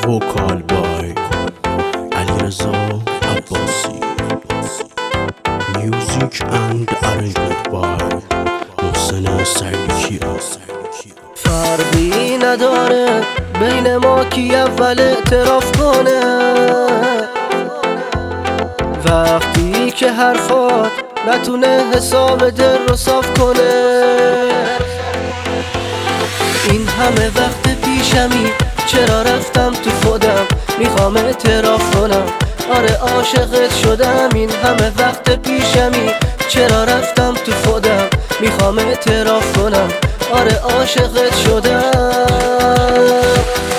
وکال بای علیرضا عباسی. میوزیک اند ارنجمنت بای محسن سرلیکی. فرقی نداره بین ما کی اول اعتراف کنه، وقتی که حرفات نتونه حساب دل رو صاف کنه. این همه وقت پیشمی چرا رفتم تو خودم، میخوام اعتراف کنم آره عاشقت شدم. این همه وقت پیشمی چرا رفتم تو خودم، میخوام اعتراف کنم آره عاشقت شدم.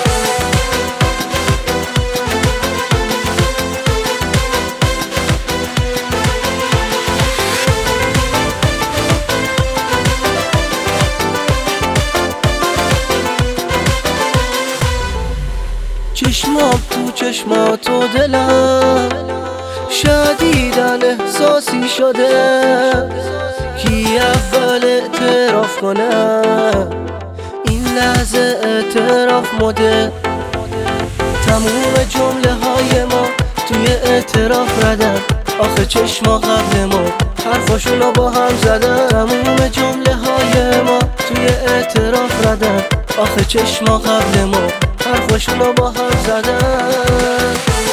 چشمام تو چشمات و دلم شدیدن احساسی شده، کی اول اعتراف کنه این لحظه اعتراف مده. تموم جمله های ما توی اعتراف ردن، آخه چشما قبل ما حرفاشونو با هم زدن. تموم جمله های ما توی اعتراف ردن، آخه چشما قبل ما حرفاشونو با هم زدن.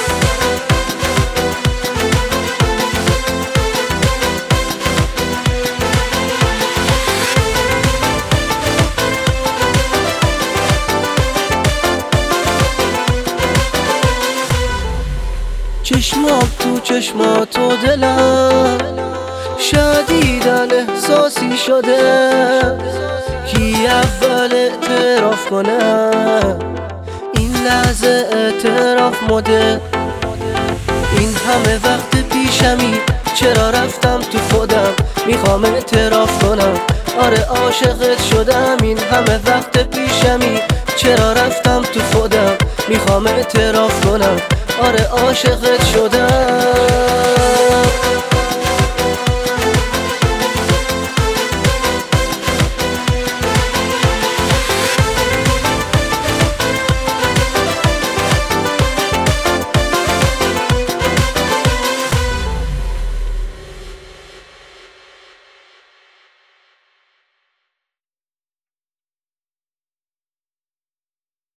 چشمام تو چشمات و دلم شدیدن احساسی شده، کی اول اعتراف کنه این لحظه اعتراف مده. این همه وقت پیشمی چرا رفتم تو خودم، میخوام اعتراف کنم آره عاشقت شدم. این همه وقت پیشمی چرا رفتم تو خودم، میخوام اعتراف کنم آره عاشقت شدم.